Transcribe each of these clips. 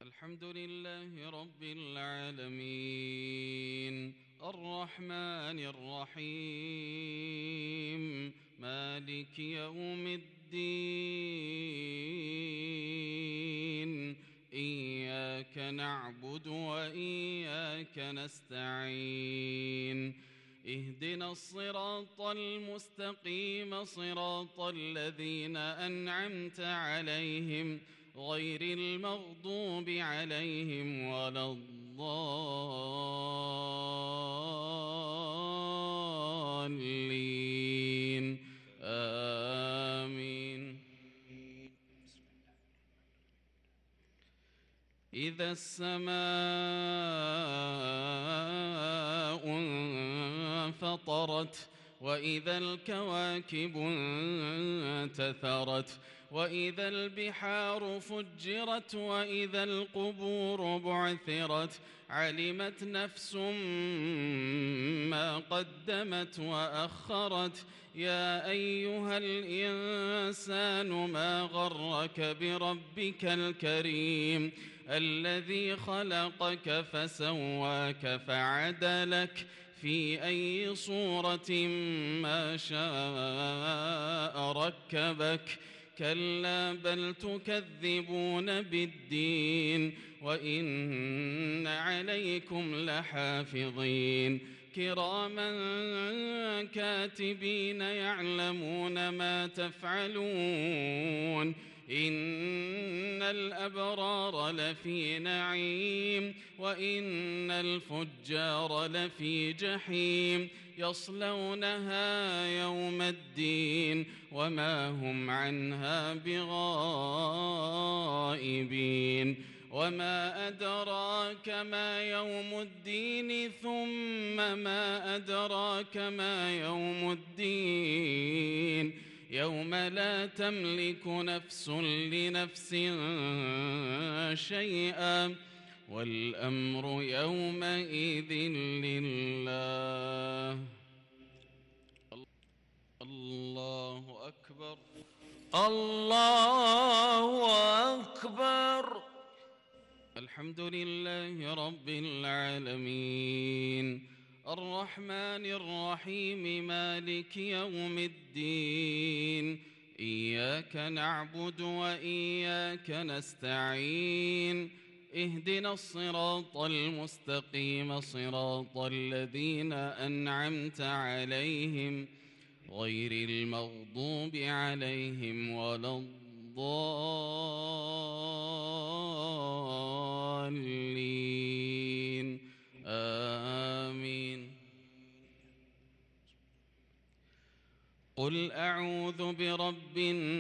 الحمد لله رب العالمين الرحمن الرحيم مالك يوم الدين إياك نعبد وإياك نستعين اهدنا الصراط المستقيم صراط الذين أنعمت عليهم غير المغضوب عليهم ولا الضالين آمين. إذا السماء انفطرت وإذا الكواكب انتثرت وإذا البحار فجرت وإذا القبور بعثرت علمت نفس ما قدمت وأخرت يا أيها الإنسان ما غرك بربك الكريم الذي خلقك فسواك فعدلك في أي صورة ما شاء ركبك كلا بل تكذبون بالدين وإن عليكم لحافظين كراما كاتبين يعلمون ما تفعلون إن الأبرار لفي نعيم وإن الفجار لفي جحيم يصلونها يوم الدين وما هم عنها بغائبين وما أدراك ما يوم الدين ثم ما أدراك ما يوم الدين يوم لا تملك نفس لنفس شيئا والأمر يومئذ لله. الله أكبر الله أكبر. الحمد لله رب العالمين الرحمن الرحيم مالك يوم الدين إياك نعبد وإياك نستعين اهدنا الصراط المستقيم صراط الذين أنعمت عليهم غير المغضوب عليهم ولا الضالين آمين. قل أعوذ برب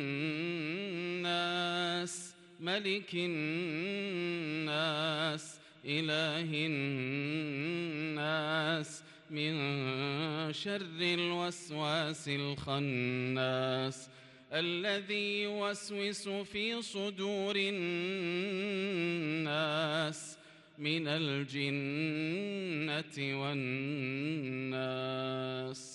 الناس ملك الناس إله الناس من شر الوسواس الخناس الذي يوسوس في صدور الناس من الجنة والناس.